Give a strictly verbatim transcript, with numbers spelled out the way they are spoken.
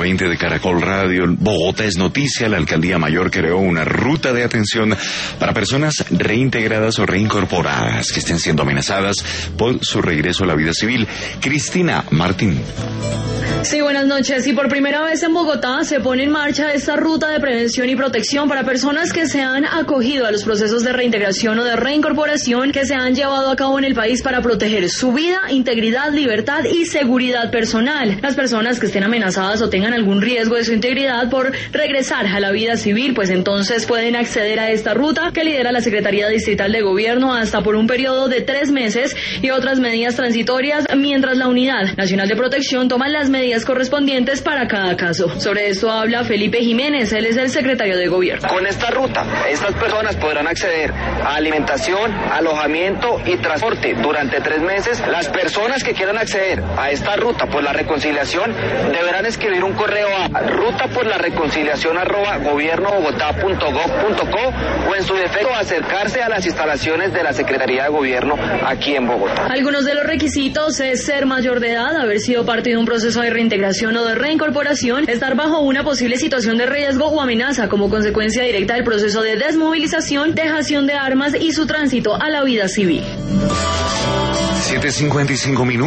veinte de Caracol Radio. Bogotá es noticia. La Alcaldía Mayor creó una ruta de atención para personas reintegradas o reincorporadas que estén siendo amenazadas por su regreso a la vida civil. Cristina Martín. Sí, buenas noches. Y por primera vez en Bogotá se pone en marcha esta ruta de prevención y protección para personas que se han acogido a los procesos de reintegración o de reincorporación que se han llevado a cabo en el país para proteger su vida, integridad, libertad y seguridad personal. Las personas que estén amenazadas o tengan algún riesgo de su integridad por regresar a la vida civil, pues entonces pueden acceder a esta ruta que lidera la Secretaría Distrital de Gobierno hasta por un periodo de tres meses y otras medidas transitorias, mientras la Unidad Nacional de Protección toma las medidas correspondientes para cada caso. Sobre esto habla Felipe Jiménez, él es el secretario de Gobierno. Con esta ruta, estas personas podrán acceder a alimentación, alojamiento y transporte durante tres meses. Las personas que quieran acceder a esta ruta por la reconciliación deberán escribir un correo a ruta por la reconciliación arroba gobiernobogotá punto gob punto co o en su defecto acercarse a las instalaciones de la Secretaría de Gobierno aquí en Bogotá. Algunos de los requisitos es ser mayor de edad, haber sido parte de un proceso de reintegración o de reincorporación, estar bajo una posible situación de riesgo o amenaza como consecuencia directa del proceso de desmovilización, dejación de armas y su tránsito a la vida civil. siete cincuenta y cinco minutos.